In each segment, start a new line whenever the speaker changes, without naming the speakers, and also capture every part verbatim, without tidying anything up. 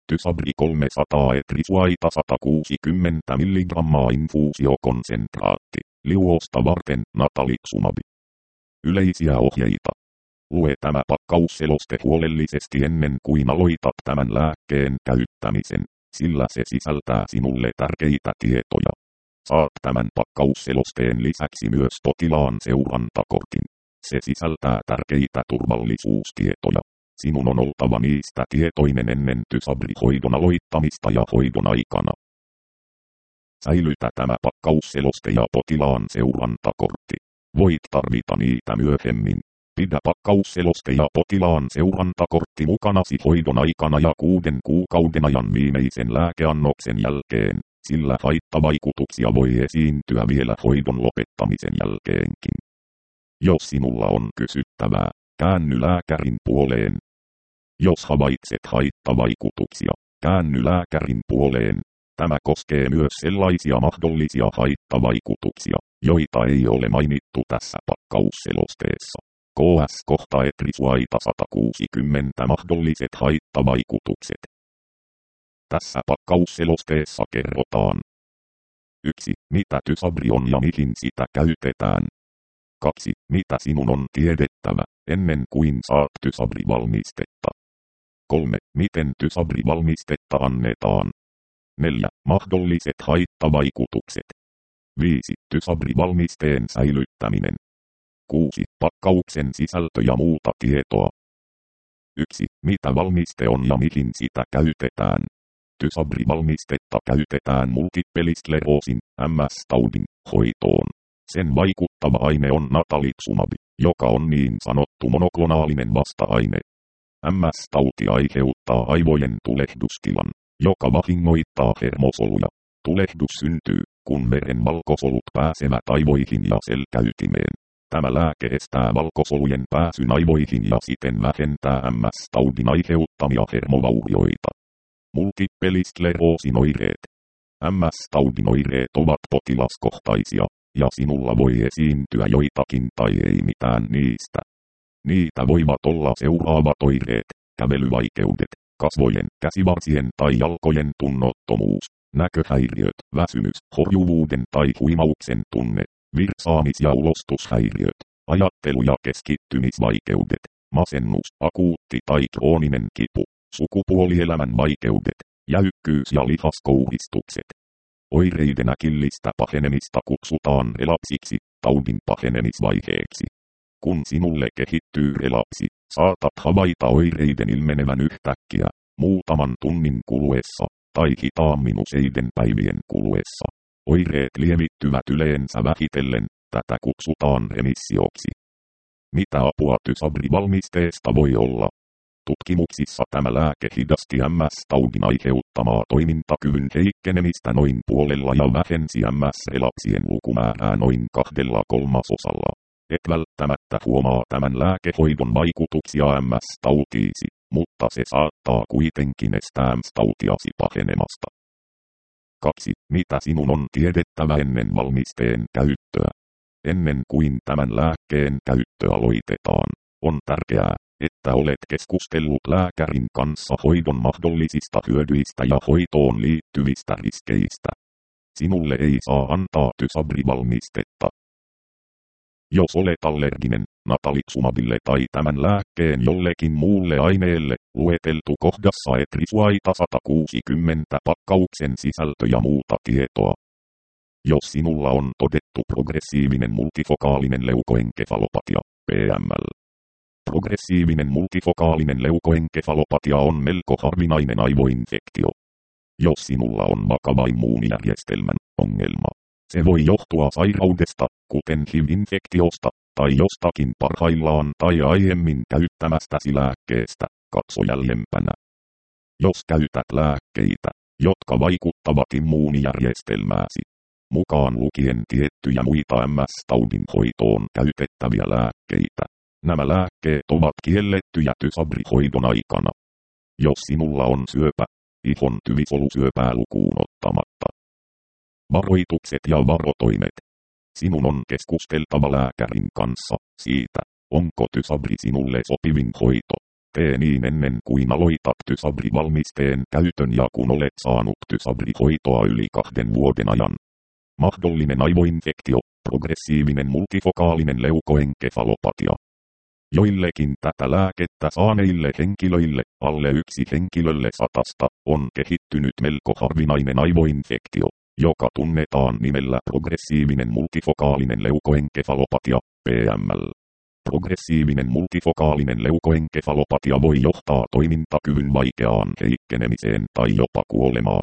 Tysabri kolmesataa etrisuaita sata kuusikymmentä milligrammaa infuusiokonsentraatti, liuosta varten Natalixumabi. Yleisiä ohjeita. Lue tämä pakkausseloste huolellisesti ennen kuin aloitat tämän lääkkeen käyttämisen, sillä se sisältää sinulle tärkeitä tietoja. Saat tämän pakkausselosteen lisäksi myös potilaan seurantakortin. Se sisältää tärkeitä turvallisuustietoja. Sinun on oltava niistä tietoinen ennen Tysabri-hoidon aloittamista ja hoidon aikana. Säilytä tämä pakkausseloste ja potilaan seurantakortti. Voit tarvita niitä myöhemmin. Pidä pakkausseloste ja potilaan seurantakortti mukanasi hoidon aikana ja kuuden kuukauden ajan viimeisen lääkeannoksen jälkeen, sillä haittavaikutuksia voi esiintyä vielä hoidon lopettamisen jälkeenkin. Jos sinulla on kysyttävää, käänny lääkärin puoleen. Jos havaitset haittavaikutuksia, käänny lääkärin puoleen. Tämä koskee myös sellaisia mahdollisia haittavaikutuksia, joita ei ole mainittu tässä pakkausselosteessa. K S kohta etrisuaita sata kuusikymmentä mahdolliset haittavaikutukset. Tässä pakkausselosteessa kerrotaan. yksi. Mitä Tysabri on ja mihin sitä käytetään. kaksi. Mitä sinun on tiedettävä, ennen kuin saat Tysabri-valmistetta. kolme. Miten Tysabri-valmistetta annetaan. neljä. Mahdolliset haittavaikutukset. viisi. Tysabri-valmisteen säilyttäminen. kuusi. Pakkauksen sisältö ja muuta tietoa. yksi. Mitä valmiste on ja mihin sitä käytetään. Tysabri-valmistetta käytetään multipeliskleroosin, M S-taudin, hoitoon. Sen vaikuttava aine on Natalixumabi, joka on niin sanottu monoklonaalinen vasta-aine. M S-tauti aiheuttaa aivojen tulehdustilan, joka vahingoittaa hermosoluja. Tulehdus syntyy, kun veren valkosolut pääsevät aivoihin ja selkäytimeen. Tämä lääke estää valkosolujen pääsyn aivoihin ja siten vähentää M S-taudin aiheuttamia hermovaurioita. Multipeliskleroosin oireet. M S-taudin oireet ovat potilaskohtaisia, ja sinulla voi esiintyä joitakin tai ei mitään niistä. Niitä voivat olla seuraavat oireet: kävelyvaikeudet, kasvojen, käsivarsien tai jalkojen tunnottomuus, näköhäiriöt, väsymys, horjuvuuden tai huimauksen tunne, virsaamis- ja ulostushäiriöt, ajattelu- ja keskittymisvaikeudet, masennus, akuutti tai krooninen kipu, sukupuolielämän vaikeudet, jäykkyys- ja lihaskouhistukset. Oireiden äkillistä pahenemista kutsutaan relapsiksi, taudin pahenemisvaiheeksi. Kun sinulle kehittyy relapsi, saatat havaita oireiden ilmenevän yhtäkkiä, muutaman tunnin kuluessa, tai hitaammin useiden päivien kuluessa. Oireet lievittyvät yleensä vähitellen, tätä kutsutaan remissioksi. Mitä apua Tysabri-valmisteesta voi olla? Tutkimuksissa tämä lääke hidasti M S-taudin aiheuttamaa toimintakyvyn heikkenemistä noin puolella ja vähensi M S-relapsien lukumäärää noin kahdella kolmasosalla. Et välttämättä huomaa tämän lääkehoidon vaikutuksia M S-tautiisi, mutta se saattaa kuitenkin estää M S-tautiasi pahenemasta. kaksi. Mitä sinun on tiedettävä ennen valmisteen käyttöä? Ennen kuin tämän lääkkeen käyttö aloitetaan, on tärkeää, että olet keskustellut lääkärin kanssa hoidon mahdollisista hyödyistä ja hoitoon liittyvistä riskeistä. Sinulle ei saa antaa Tysabri-valmistetta. Jos olet allerginen Natalixumabille tai tämän lääkkeen jollekin muulle aineelle, lueteltu kohdassa etrisuaita sata kuusikymmentä pakkauksen sisältö ja muuta tietoa. Jos sinulla on todettu progressiivinen multifokaalinen leukoenkefalopatia, P M L. Progressiivinen multifokaalinen leukoenkefalopatia on melko harvinainen aivoinfektio. Jos sinulla on vakava immuunijärjestelmän ongelma, se voi johtua sairaudesta, kuten H I V-infektiosta, tai jostakin parhaillaan tai aiemmin käyttämästäsi lääkkeestä, katso jäljempänä. Jos käytät lääkkeitä, jotka vaikuttavat immuunijärjestelmääsi, mukaan lukien tiettyjä muita M S-taudin hoitoon käytettäviä lääkkeitä, nämä lääkkeet ovat kiellettyjä Tysabri-hoidon aikana. Jos sinulla on syöpä, ihon tyvisolusyöpää lukuun ottamatta. Varoitukset ja varotoimet. Sinun on keskusteltava lääkärin kanssa siitä, onko Tysabri sinulle sopivin hoito. Tee niin ennen kuin aloitat Tysabri-valmisteen käytön ja kun olet saanut Tysabri-hoitoa yli kahden vuoden ajan. Mahdollinen aivoinfektio, progressiivinen multifokaalinen leukoenkefalopatia. Joillekin tätä lääkettä saaneille henkilöille, alle yksi henkilölle satasta, on kehittynyt melko harvinainen aivoinfektio, joka tunnetaan nimellä progressiivinen multifokaalinen leukoenkefalopatia, P M L. Progressiivinen multifokaalinen leukoenkefalopatia voi johtaa toimintakyvyn vaikeaan heikkenemiseen tai jopa kuolemaan.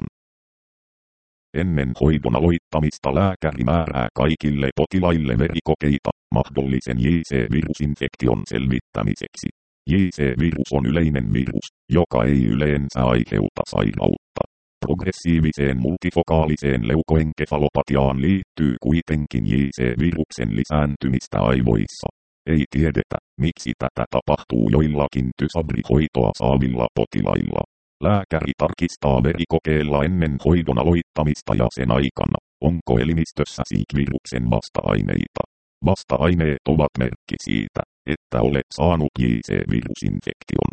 Ennen hoidon aloittamista lääkäri määrää kaikille potilaille verikokeita mahdollisen J C-virusinfektion selvittämiseksi. J C-virus on yleinen virus, joka ei yleensä aiheuta sairautta. Progressiiviseen multifokaaliseen leukoenkefalopatiaan liittyy kuitenkin J C-viruksen lisääntymistä aivoissa. Ei tiedetä, miksi tätä tapahtuu joillakin Tysabri-hoitoa saavilla potilailla. Lääkäri tarkistaa verikokeella ennen hoidon aloittamista ja sen aikana, onko elimistössä S I K-viruksen vasta-aineita. Vasta-aineet ovat merkki siitä, että olet saanut J C-virusinfektion.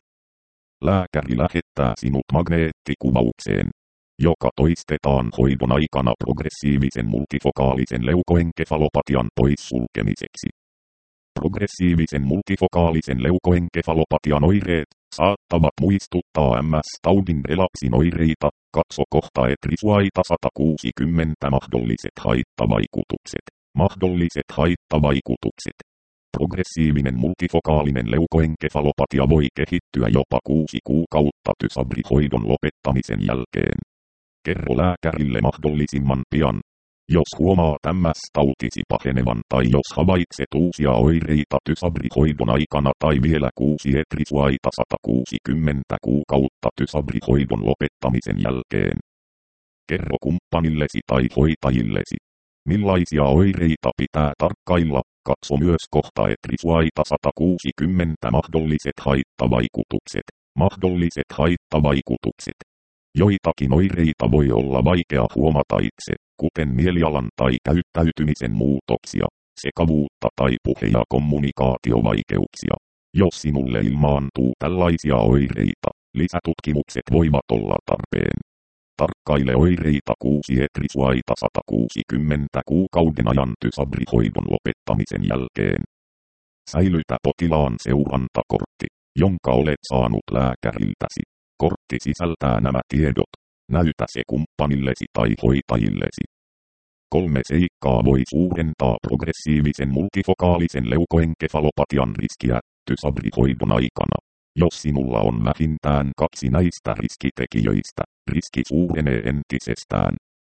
Lääkäri lähettää sinut magneettikuvaukseen, joka toistetaan hoidon aikana progressiivisen multifokaalisen leukoenkefalopatian poissulkemiseksi. Progressiivisen multifokaalisen leukoenkefalopatian oireet saattavat muistuttaa M S-taudin relapsin oireita, katso kohta Etrisuaita sata kuusikymmentä mahdolliset haittavaikutukset. Mahdolliset haittavaikutukset. Progressiivinen multifokaalinen leukoenkefalopatia voi kehittyä jopa kuusi kuukautta Tysabri-hoidon lopettamisen jälkeen. Kerro lääkärille mahdollisimman pian. Jos huomaat M S-tautisi pahenevan tai jos havaitset uusia oireita Tysabri-hoidon aikana tai vielä kuusi Etrisuaita sata kuusikymmentä kuukautta Tysabri-hoidon lopettamisen jälkeen. Kerro kumppanillesi tai hoitajillesi. Millaisia oireita pitää tarkkailla, katso myös kohta Etrisuaita sata kuusikymmentä mahdolliset haittavaikutukset. Mahdolliset haittavaikutukset. Joitakin oireita voi olla vaikea huomata itse, kuten mielialan tai käyttäytymisen muutoksia, sekavuutta tai puhe- ja kommunikaatiovaikeuksia. Jos sinulle ilmaantuu tällaisia oireita, lisätutkimukset voivat olla tarpeen. Tarkkaile oireita kuusi Etrisuaita sata kuusikymmentä kuukauden ajan Tysabri-hoidon lopettamisen jälkeen. Säilytä potilaan seurantakortti, jonka olet saanut lääkäriltäsi. Kortti sisältää nämä tiedot. Näytä se kumppanillesi tai hoitajillesi. Kolme seikkaa voi suurentaa progressiivisen multifokaalisen leukoenkefalopatian riskiä Tysabri-hoidon aikana. Jos sinulla on vähintään kaksi näistä riskitekijöistä, riski suurenee entisestään.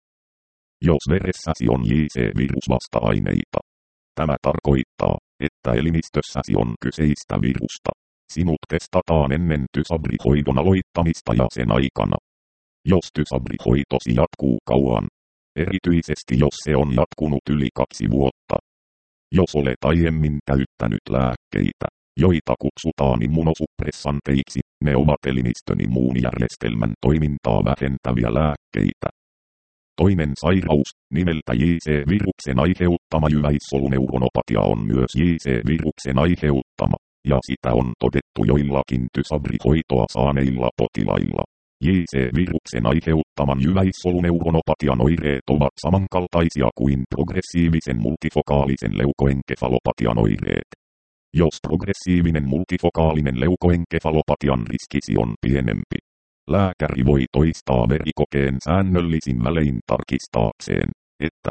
Jos veressäsi on J C-virusvasta-aineita. Tämä tarkoittaa, että elimistössäsi on kyseistä virusta. Sinut testataan ennen Tysabri-hoidon aloittamista ja sen aikana. Jos Tysabri-hoitosi jatkuu kauan, erityisesti jos se on jatkunut yli kaksi vuotta. Jos olet aiemmin käyttänyt lääkkeitä, joita kutsutaan immunosuppressanteiksi, ne ovat elimistön immuunijärjestelmän toimintaa vähentäviä lääkkeitä. Toinen sairaus, nimeltä J C-viruksen aiheuttama jyväissoluneuronopatia on myös J C-viruksen aiheuttama, ja sitä on todettu joillakin Tysabri-hoitoa saaneilla potilailla. J C-viruksen aiheuttaman jyväissoluneuronopatian oireet ovat samankaltaisia kuin progressiivisen multifokaalisen leukoenkefalopatian oireet. Jos progressiivinen multifokaalinen leukoenkefalopatian riskisi on pienempi, lääkäri voi toistaa verikokeen säännöllisin välein tarkistaakseen, että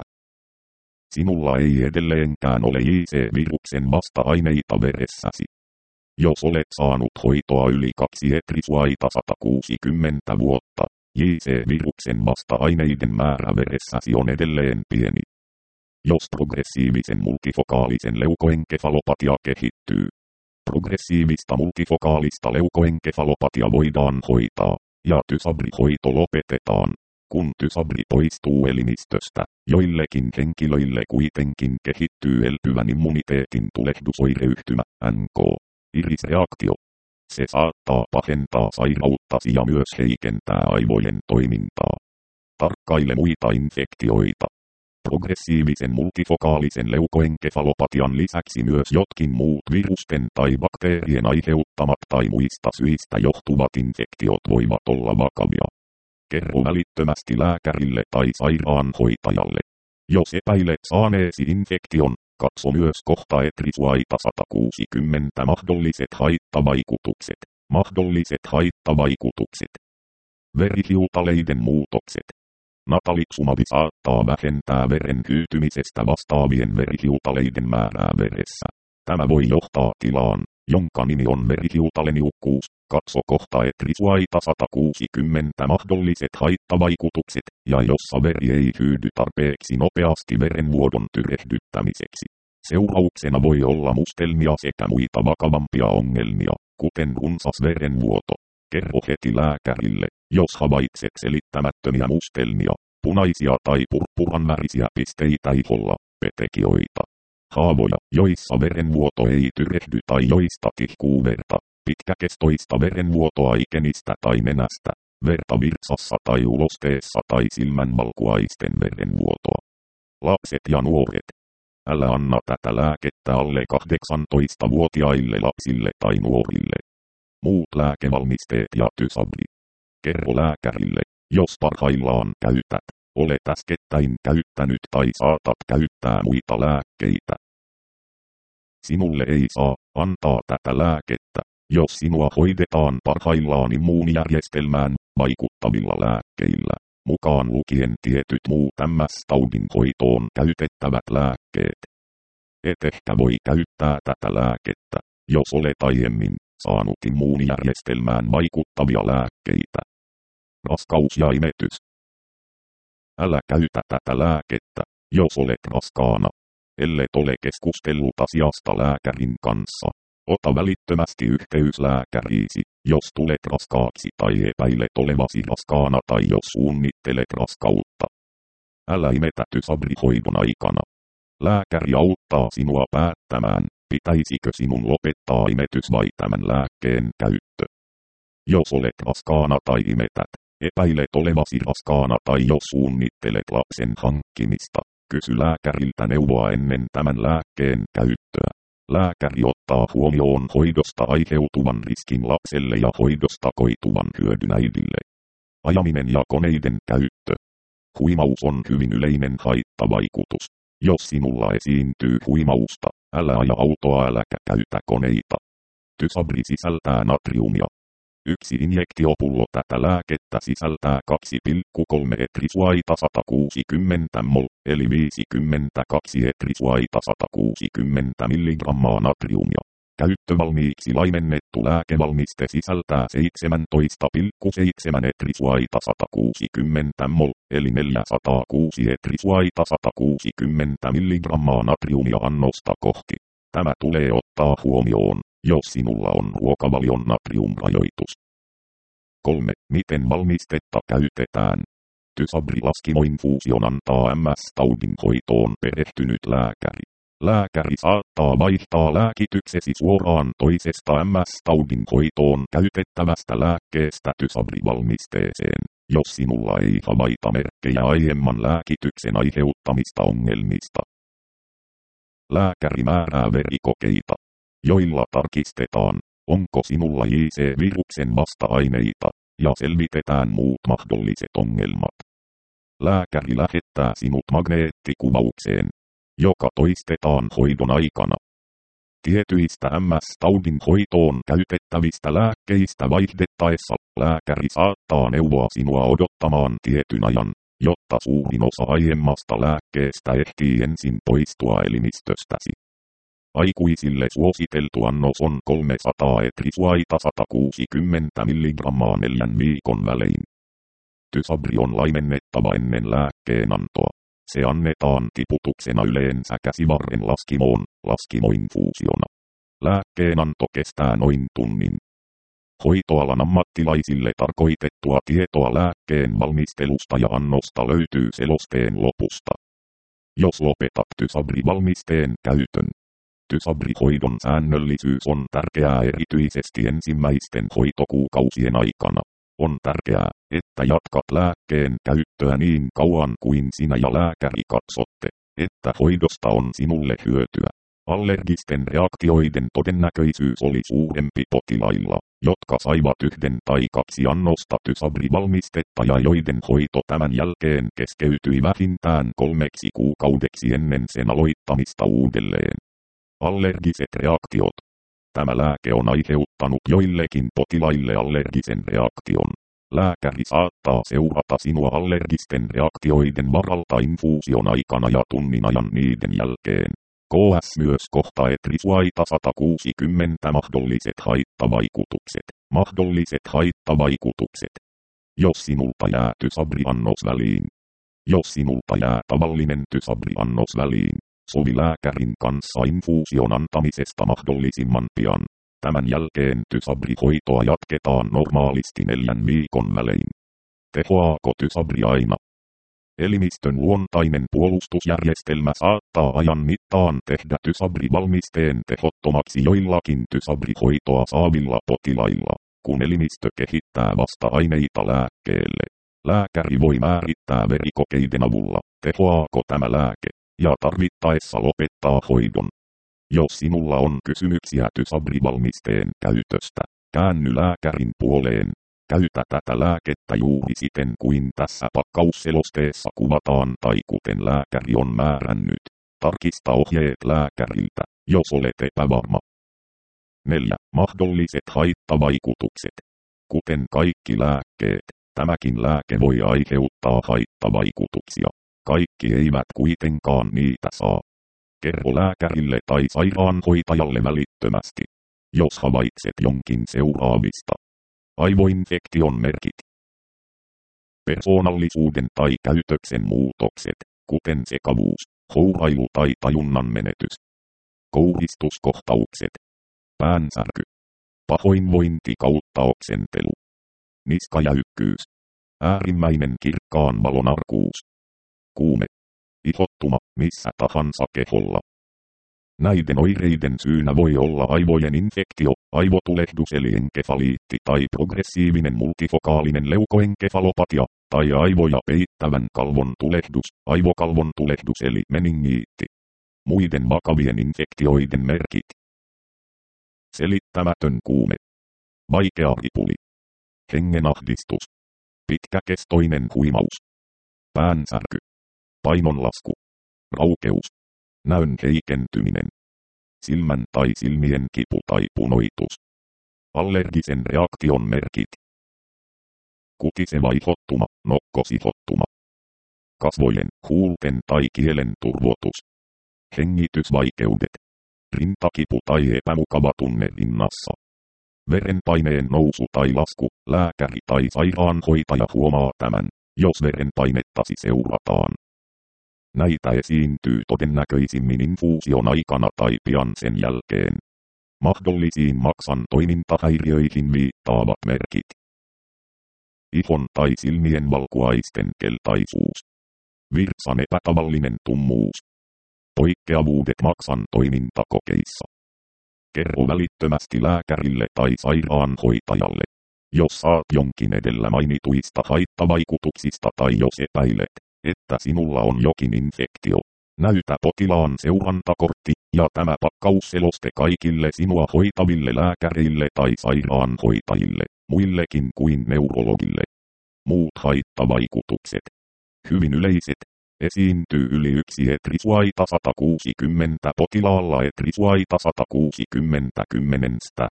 sinulla ei edelleenkään ole J C-viruksen vasta-aineita veressäsi. Jos olet saanut hoitoa yli kaksi Etrisuaita sata kuusikymmentä vuotta, J C-viruksen vasta-aineiden määrä veressäsi on edelleen pieni. Jos progressiivisen multifokaalisen leukoenkefalopatia kehittyy, progressiivista multifokaalista leukoenkefalopatia voidaan hoitaa, ja Tysabri-hoito lopetetaan, kun Tysabri poistuu elimistöstä. Joillekin henkilöille kuitenkin kehittyy elpyvän immuniteetin tulehdusoireyhtymä, N K. Iris-reaktio. Se saattaa pahentaa sairauttasi ja myös heikentää aivojen toimintaa. Tarkkaile muita infektioita. progressiivisen multifokaalisen leukoenkefalopatian lisäksi myös jotkin muut virusten tai bakteerien aiheuttamat tai muista syistä johtuvat infektiot voivat olla vakavia. Kerro välittömästi lääkärille tai sairaanhoitajalle. Jos epäilet saaneesi infektion, katso myös kohta Etrisuaita sata kuusikymmentä mahdolliset haittavaikutukset. Mahdolliset haittavaikutukset. Verihiutaleiden muutokset. Natalixumab saattaa vähentää veren hyytymisestä vastaavien verihiutaleiden määrää veressä. Tämä voi johtaa tilaan, jonka nimi on verihiutaleniukkuus. Katso kohta Etrisuaita sata kuusikymmentä mahdolliset haittavaikutukset, ja jossa veri ei hyydy tarpeeksi nopeasti verenvuodon tyrehdyttämiseksi. Seurauksena voi olla mustelmia sekä muita vakavampia ongelmia, kuten runsas verenvuoto. Kerro heti lääkärille, jos havaitset selittämättömiä mustelmia, punaisia tai purppuranvärisiä pisteitä iholla, petekioita. Haavoja, joissa verenvuoto ei tyrehdy tai joista tihkuu verta. Pitkäkestoista verenvuotoa ikenistä tai nenästä, verta virsassa tai ulosteessa tai silmänvalkuaisten verenvuotoa. Lapset ja nuoret. Älä anna tätä lääkettä alle kahdeksantoistavuotiaille lapsille tai nuorille. Muut lääkevalmisteet ja tysabri. Kerro lääkärille, jos parhaillaan käytät, olet äskettäin käyttänyt tai saatat käyttää muita lääkkeitä. Sinulle ei saa antaa tätä lääkettä, jos sinua hoidetaan parhaillaan immuunijärjestelmään vaikuttavilla lääkkeillä, mukaan lukien tietyt muut M S-taudin hoitoon käytettävät lääkkeet. Et ehkä voi käyttää tätä lääkettä, jos olet aiemmin saanut immuunijärjestelmään vaikuttavia lääkkeitä. Raskaus ja imetys. Älä käytä tätä lääkettä, jos olet raskaana, ellet ole keskustellut asiasta lääkärin kanssa. Ota välittömästi yhteys lääkäriisi, jos tulet raskaaksi tai epäilet olevasi raskaana tai jos suunnittelet raskautta. Älä imetä tysabrihoidon aikana. Lääkäri auttaa sinua päättämään, pitäisikö sinun lopettaa imetys vai tämän lääkkeen käyttö. Jos olet raskaana tai imetät, epäilet olevasi raskaana tai jos suunnittelet lapsen hankkimista, kysy lääkäriltä neuvoa ennen tämän lääkkeen käyttöä. Lääkäri ottaa huomioon hoidosta aiheutuvan riskin lapselle ja hoidosta koituvan hyödyn äidille. Ajaminen ja koneiden käyttö. Huimaus on hyvin yleinen haittavaikutus. Jos sinulla esiintyy huimausta, älä aja autoa äläkä käytä koneita. Tysabri sisältää natriumia. Yksi injektiopullo tätä lääkettä sisältää kaksi pilkku kolme Etrisuaita sata kuusikymmentä mol, eli viisikymmentäkaksi Etrisuaita sata kuusikymmentä milligrammaa natriumia. Käyttövalmiiksi laimennettu lääkevalmiste sisältää seitsemäntoista pilkku seitsemän Etrisuaita sata kuusikymmentä mol, eli neljäsataakuusi Etrisuaita sata kuusikymmentä milligrammaa natriumia annosta kohti. Tämä tulee ottaa huomioon, jos sinulla on ruokavalion natriumrajoitus. kolme. Miten valmistetta käytetään? Tysabri-laskimoinfuusion antaa M S-taudin hoitoon perehtynyt lääkäri. Lääkäri saattaa vaihtaa lääkityksesi suoraan toisesta M S-taudin hoitoon käytettävästä lääkkeestä Tysabri-valmisteeseen, jos sinulla ei havaita merkkejä aiemman lääkityksen aiheuttamista ongelmista. Lääkäri määrää verikokeita, joilla tarkistetaan, onko sinulla J C-viruksen vasta-aineita, ja selvitetään muut mahdolliset ongelmat. Lääkäri lähettää sinut magneettikuvaukseen, joka toistetaan hoidon aikana. Tietyistä M S-taudin hoitoon käytettävistä lääkkeistä vaihdettaessa lääkäri saattaa neuvoa sinua odottamaan tietyn ajan, jotta suurin osa aiemmasta lääkkeestä ehtii ensin poistua elimistöstäsi. Aikuisille suositeltu annos on kolmesataa Etrisuaita sata kuusikymmentä milligrammaa neljän viikon välein. Tysabri on laimennettava ennen lääkkeenantoa. Se annetaan tiputuksena yleensä käsivarren laskimoon, laskimoinfuusiona. Lääkkeenanto kestää noin tunnin. Hoitoalan ammattilaisille tarkoitettua tietoa lääkkeen valmistelusta ja annosta löytyy selosteen lopusta. Jos lopetat Tysabri-valmisteen käytön, Tysabri-hoidon säännöllisyys on tärkeää erityisesti ensimmäisten hoitokuukausien aikana. On tärkeää, että jatkat lääkkeen käyttöä niin kauan kuin sinä ja lääkäri katsotte, että hoidosta on sinulle hyötyä. Allergisten reaktioiden todennäköisyys oli suurempi potilailla, jotka saivat yhden tai kaksi annosta Tysabri-valmistetta ja joiden hoito tämän jälkeen keskeytyi vähintään kolmeksi kuukaudeksi ennen sen aloittamista uudelleen. Allergiset reaktiot. Tämä lääke on aiheuttanut joillekin potilaille allergisen reaktion. Lääkäri saattaa seurata sinua allergisten reaktioiden varalta infuusion aikana ja tunnin ajan niiden jälkeen. K S myös kohta Etrisuaita sata kuusikymmentä mahdolliset haittavaikutukset. Mahdolliset haittavaikutukset. Jos sinulta jää Tysabri-annos väliin. Jos sinulta jää tavallinen Tysabri-annos väliin, sovi lääkärin kanssa infuusion antamisesta mahdollisimman pian. Tämän jälkeen Tysabri-hoitoa jatketaan normaalisti neljän viikon välein. Tehoaako Tysabri aina? Elimistön luontainen puolustusjärjestelmä saattaa ajan mittaan tehdä Tysabri-valmisteen tehottomaksi joillakin Tysabri-hoitoa saavilla potilailla, kun elimistö kehittää vasta-aineita lääkkeelle. Lääkäri voi määrittää verikokeiden avulla, tehoaako tämä lääke, ja tarvittaessa lopettaa hoidon. Jos sinulla on kysymyksiä Tysabri-valmisteen käytöstä, käänny lääkärin puoleen. Käytä tätä lääkettä juuri siten kuin tässä pakkausselosteessa kuvataan tai kuten lääkäri on määrännyt. Tarkista ohjeet lääkäriltä, jos olet epävarma. neljä. Mahdolliset haittavaikutukset. Kuten kaikki lääkkeet, tämäkin lääke voi aiheuttaa haittavaikutuksia. Kaikki eivät kuitenkaan niitä saa. Kerro lääkärille tai sairaanhoitajalle välittömästi, jos havaitset jonkin seuraavista. Aivoinfektion merkit. Persoonallisuuden tai käytöksen muutokset, kuten sekavuus, hourailu tai tajunnan menetys. Kouristuskohtaukset. Päänsärky. Pahoinvointi kautta oksentelu. Niskajäykkyys. Äärimmäinen kirkkaan valon arkuus. Kuume. Ihottuma missä tahansa keholla. Näiden oireiden syynä voi olla aivojen infektio, aivotulehdus eli enkefaliitti tai progressiivinen multifokaalinen leukoenkefalopatia, tai aivoja peittävän kalvon tulehdus, aivokalvon tulehdus eli meningiitti. Muiden vakavien infektioiden merkit. Selittämätön kuume. Vaikea ripuli. Hengenahdistus. Pitkäkestoinen huimaus. Päänsärky. Painonlasku. Raukeus. Näön heikentyminen. Silmän tai silmien kipu tai punoitus. Allergisen reaktion merkit. Kutiseva ihottuma, nokkosihottuma. Kasvojen, huulten tai kielen turvotus. Hengitysvaikeudet. Rintakipu tai epämukava tunne rinnassa. Verenpaineen nousu tai lasku, lääkäri tai sairaanhoitaja huomaa tämän, jos verenpainettasi seurataan. Näitä esiintyy todennäköisimmin infuusion aikana tai pian sen jälkeen. Mahdollisiin maksan toimintahäiriöihin viittaavat merkit. Ihon tai silmien valkuaisten keltaisuus. Virtsan epätavallinen tummuus. Poikkeavuudet maksan toimintakokeissa. Kerro välittömästi lääkärille tai sairaanhoitajalle, jos saat jonkin edellä mainituista haittavaikutuksista tai jos epäilet, että sinulla on jokin infektio. Näytä potilaan seurantakortti ja tämä pakkausseloste kaikille sinua hoitaville lääkäreille tai sairaanhoitajille, muillekin kuin neurologille. Muut haittavaikutukset. Hyvin yleiset. Esiintyy yli yksi Etrisuaita sata kuusikymmentä potilaalla Etrisuaita sata kuusikymmentä kymmenestä.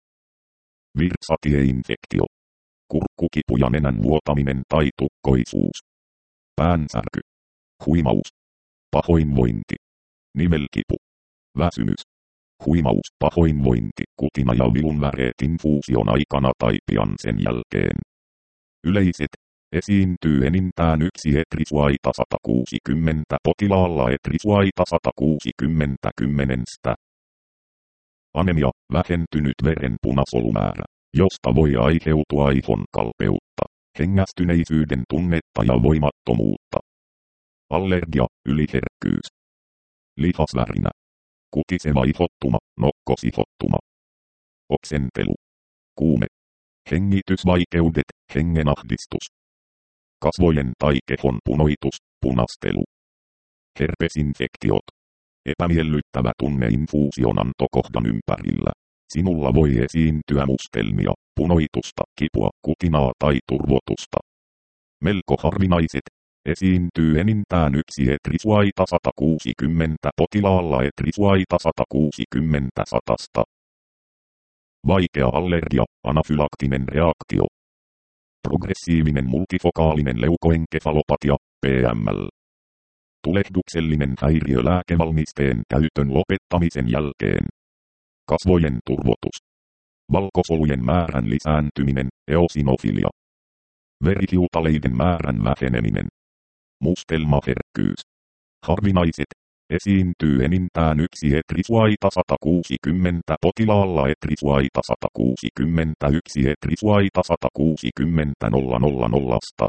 Virtsatieinfektio. Kurkkukipu ja nenän vuotaminen tai tukkoisuus. Päänsärky. Huimaus. Pahoinvointi. Nivelkipu. Väsymys. Huimaus, pahoinvointi, kutina ja vilunväreet infuusion aikana tai pian sen jälkeen. Yleiset. Esiintyy enintään yksi Etrisuaita sata kuusikymmentä potilaalla Etrisuaita sata kuusikymmentä kymmenestä. Anemia, vähentynyt veren punasolumäärä, josta voi aiheutua ihon kalpeutta, hengästyneisyyden tunnetta ja voimattomuutta. Allergia, yliherkkyys. Lihasvärinä. Kutiseva ihottuma, nokkosihottuma. Oksentelu. Kuume. Hengitysvaikeudet, hengenahdistus. Kasvojen tai kehon punoitus, punastelu. Herpesinfektiot. Epämiellyttävä tunne infuusion antokohdan ympärillä. Sinulla voi esiintyä mustelmia, punoitusta, kipua, kutinaa tai turvotusta. Melko harvinaiset. Esiintyy enintään yksi etrisuaita sata kuusikymmentä potilaalla etrisuaita sata kuusikymmentä satasta. Vaikea allergia, anafylaktinen reaktio. Progressiivinen multifokaalinen leukoenkefalopatia, P M L. Tulehduksellinen häiriö lääkevalmisteen käytön lopettamisen jälkeen. Kasvojen turvotus. Valkosolujen määrän lisääntyminen, eosinofilia. Verihiutaleiden määrän väheneminen. Mustelmaherkkyys. Harvinaiset. Esiintyy enintään yksi etrisuaita sata kuusikymmentä potilaalla etrisuaita sata kuusikymmentäyksi etrisuaita sata kuusikymmentä nolla nolla nolla.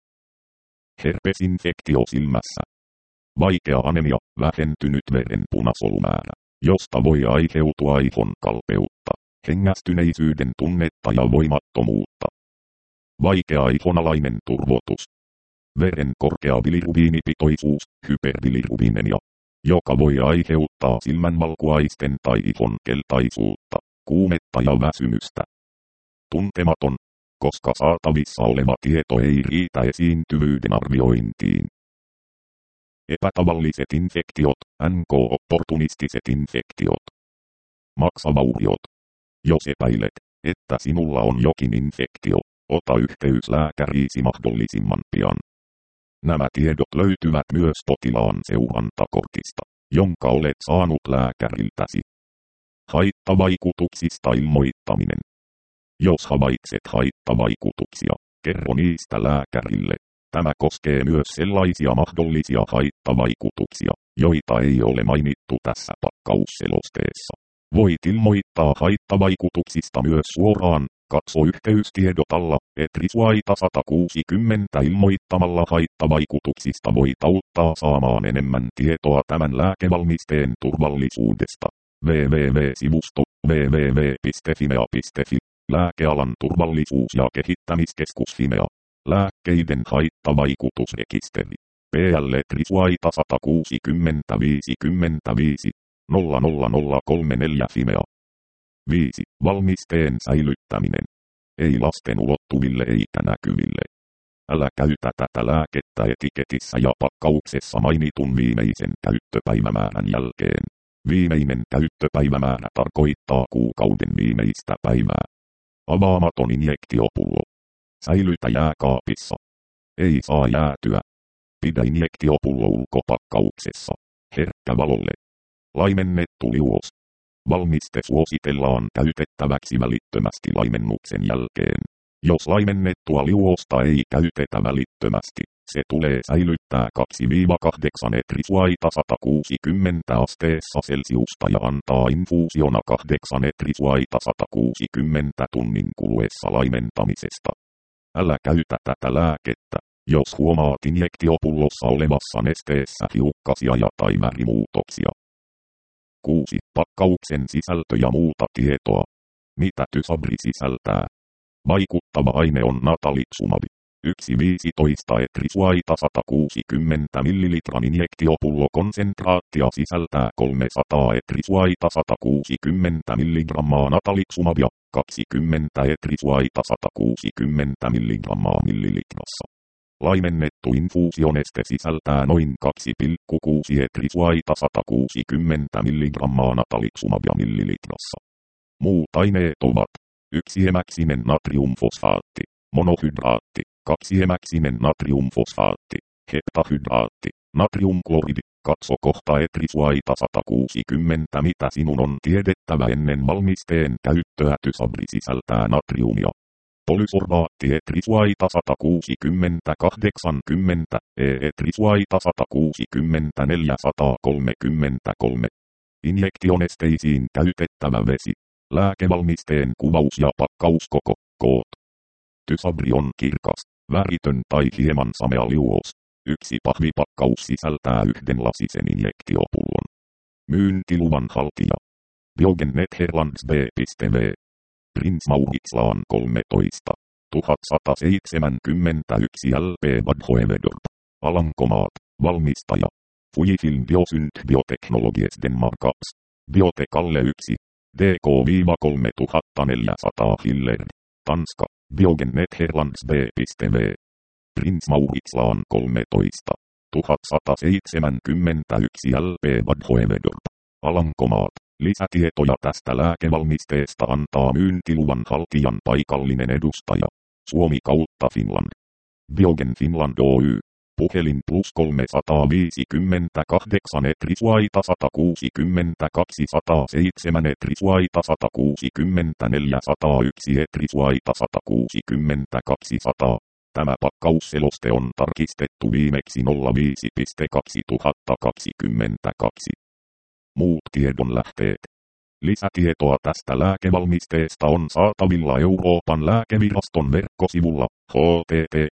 Herpesinfektio silmässä. Vaikea anemia, vähentynyt veren punasolumäärä, josta voi aiheutua aivon kalpeutta, hengästyneisyyden tunnetta ja voimattomuutta. Vaikea aivonalainen turvotus. Veren korkea bilirubiinipitoisuus, hyperbilirubinemia, joka voi aiheuttaa silmänvalkuaisten tai ihon keltaisuutta, kuumetta ja väsymystä. Tuntematon, koska saatavissa oleva tieto ei riitä esiintyvyyden arviointiin. Epätavalliset infektiot, N K-opportunistiset infektiot. Maksavauriot. Jos epäilet, että sinulla on jokin infektio, ota yhteys lääkäriisi mahdollisimman pian. Nämä tiedot löytyvät myös potilaan seurantakortista, jonka olet saanut lääkäriltäsi. Haittavaikutuksista ilmoittaminen. Jos havaitset haittavaikutuksia, kerro niistä lääkärille. Tämä koskee myös sellaisia mahdollisia haittavaikutuksia, joita ei ole mainittu tässä pakkausselosteessa. Voit ilmoittaa haittavaikutuksista myös suoraan. Katso yhteystiedot alla, etrisuaita sata kuusikymmentä ilmoittamalla haittavaikutuksista voit auttaa saamaan enemmän tietoa tämän lääkevalmisteen turvallisuudesta. www-sivusto www piste fimea piste fi Lääkealan turvallisuus- ja kehittämiskeskus Fimea. Lääkkeiden haittavaikutusrekisteri. P L etrisuaita sata kuusikymmentä viisikymmentäviisi nolla nolla nolla kolme neljä Fimea. viisi. Valmisteen säilyttäminen. Ei lasten ulottuville eikä näkyville. Älä käytä tätä lääkettä etiketissä ja pakkauksessa mainitun viimeisen käyttöpäivämäärän jälkeen. Viimeinen käyttöpäivämäärä tarkoittaa kuukauden viimeistä päivää. Avaamaton injektiopullo. Säilytä jääkaapissa. Ei saa jäätyä. Pidä injektiopullo ulkopakkauksessa. Herkkä valolle. Laimennettu liuos. Valmiste suositellaan käytettäväksi välittömästi laimennuksen jälkeen. Jos laimennettua liuosta ei käytetä välittömästi, se tulee säilyttää kaksi kahdeksan etrisuaita sata kuusikymmentä asteessa Celsiusta ja antaa infuusiona kahdeksan etrisuaita sata kuusikymmentä tunnin kuluessa laimentamisesta. Älä käytä tätä lääkettä, jos huomaat injektiopullossa olevassa nesteessä hiukkasia ja tai värimuutoksia. kuusi. Pakkauksen sisältö ja muuta tietoa. Mitä Tysabri sisältää? Vaikuttava aine on natalixumab. yksi viisitoista etrisuaita sata kuusikymmentä millilitran injektiopullo konsentraattia sisältää kolmesataa etrisuaita sata kuusikymmentä milligrammaa natalixumabia, kaksikymmentä etrisuaita sata kuusikymmentä milligrammaa millilitrassa. Laimennettu infuusioneste sisältää noin kaksi pilkku kuusi etrisuaita sata kuusikymmentä milligrammaa natalixumabia millilitrassa. Muut aineet ovat yksi emäksinen natriumfosfaatti, monohydraatti, kaksi emäksinen natriumfosfaatti, heptahydraatti, natriumkloridi. Katso kohta etrisuaita sata kuusikymmentä mitä sinun on tiedettävä ennen valmisteen käyttöä. Tysabri sisältää natriumia. Polysorbaatti etrisuaita sata kuusikymmentä kahdeksankymmentä, e-etrisuaita sata kuusikymmentä neljäsataakolmekymmentäkolme. Injektionesteisiin käytettävä vesi. Lääkevalmisteen kuvaus ja pakkauskoko, koot. Tysabri on kirkas, väritön tai hieman samea liuos. Yksi pahvipakkaus sisältää yhden lasisen injektiopullon. Myyntiluvan haltija. Biogen Netherlands B V Prins Mauritslaan kolmetoista tuhatta seitsemänkymmentäyksi L P Vadhoevedort. Alankomaat. Valmistaja. Fujifilm Biosynt Bioteknologies Denmarkaps. Biotekalle yksi. D K-kolmetuhattaneljäsataa Hiller. Tanska. Biogenet Herlands B V. Prins Mauritslaan kolmetoista tuhatta seitsemänkymmentäyksi L P Vadhoevedort. Alankomaat. Lisätietoja tästä lääkevalmisteesta antaa myyntiluvan haltijan paikallinen edustaja. Suomi kautta Finland. Biogen Finland Oy. Puhelin plus kolmesataaviisikymmentäkahdeksan etrisuaita sata kuusikymmentäkaksi sata seitsemän etrisuaita sata kuusikymmentäneljä sata yksi etrisuaita sata kuusikymmentäkaksi sata. Tämä pakkausseloste on tarkistettu viimeksi nolla viisi kaksituhattakaksikymmentäkaksi. Muut tiedonlähteet. Lisätietoa tästä lääkevalmisteesta on saatavilla Euroopan lääkeviraston verkkosivulla h t t p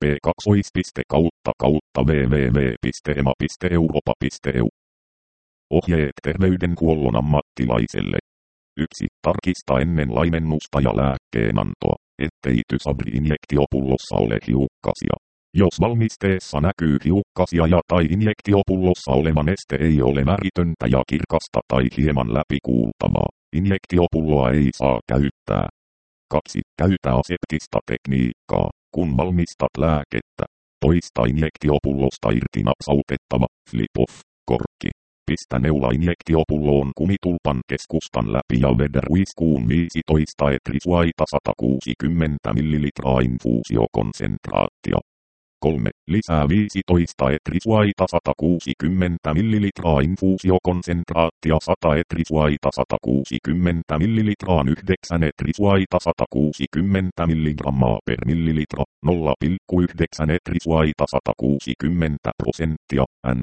kautta kautta w w w piste e m a piste europa piste e u. Ohjeet terveydenhuollon ammattilaiselle. yksi. Tarkista ennen laimennusta ja lääkkeenantoa, ettei Tysabri-injektiopullossa ole hiukkasia. Jos valmisteessa näkyy hiukkasia ja tai injektiopullossa oleva neste ei ole väritöntä ja kirkasta tai hieman läpikuultavaa, injektiopulloa ei saa käyttää. kaksi. Käytä aseptista tekniikkaa, kun valmistat lääkettä. Poista injektiopullosta irti napsautettava flip-off korkki. Pistä neula injektiopulloon kumitulpan keskustan läpi ja vedä ruiskuun viisitoista etrisuaita sata kuusikymmentä millilitraa infuusiokonsentraattia. kolme. Lisää viisitoista etrisuaita sata kuusikymmentä millilitraa infuusiokonsentraattia sata etrisuaita sata kuusikymmentä millilitraa yhdeksän etrisuaita sata kuusikymmentä milligrammaa per millilitra nolla pilkku yhdeksän etrisuaita sata kuusikymmentä prosenttia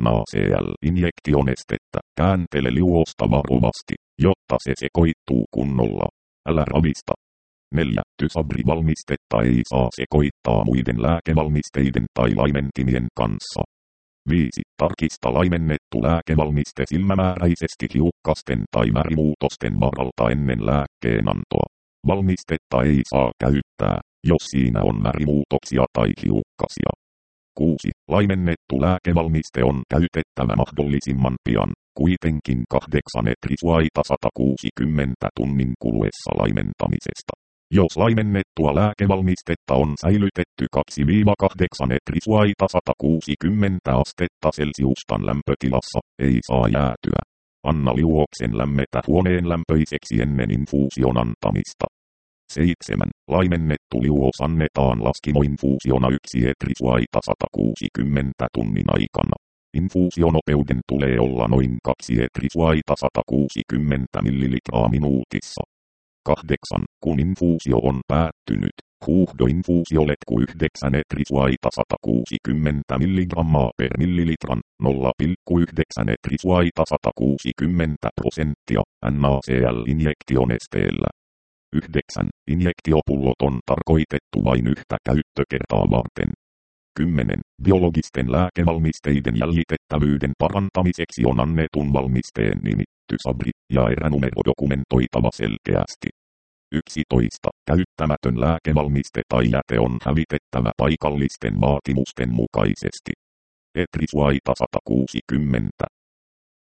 NaCl-injektionestettä. Kääntele liuosta varovasti, jotta se sekoittuu kunnolla. Älä ravista. neljä. Tysabri-valmistetta ei saa sekoittaa muiden lääkevalmisteiden tai laimentimien kanssa. viisi. Tarkista laimennettu lääkevalmiste silmämääräisesti hiukkasten tai värimuutosten varalta ennen lääkkeenantoa. Valmistetta ei saa käyttää, jos siinä on värimuutoksia tai hiukkasia. kuusi. Laimennettu lääkevalmiste on käytettävä mahdollisimman pian, kuitenkin kahdeksan etrisuaita sata kuusikymmentä tunnin kuluessa laimentamisesta. Jos laimennettua lääkevalmistetta on säilytetty kaksi kahdeksan etrisuaita sata kuusikymmentä astetta Celsiustan lämpötilassa, ei saa jäätyä. Anna liuoksen lämmetä huoneen lämpöiseksi ennen infuusion antamista. seitsemän. Laimennettu liuos annetaan laskimoinfuusiona yksi etrisuaita sata kuusikymmentä tunnin aikana. Infuusionopeuden tulee olla noin kaksi etrisuaita sata kuusikymmentä millilitraa minuutissa. kahdeksan. Kun infuusio on päättynyt, huuhdo infuusioletku yhdeksän etrisuaita sata kuusikymmentä milligrammaa per millilitran nolla pilkku yhdeksän etrisuaita sata kuusikymmentä prosenttia NaCl-injektionesteellä. yhdeksän. Injektiopullot on tarkoitettu vain yhtä käyttökertaa varten. kymmenen. Biologisten lääkevalmisteiden jäljitettävyyden parantamiseksi on annetun valmisteen nimi, Tysabri, ja eränumero dokumentoitava selkeästi. yksitoista. Käyttämätön lääkevalmiste tai jäte on hävitettävä paikallisten vaatimusten mukaisesti. Etrisuaita sata kuusikymmentä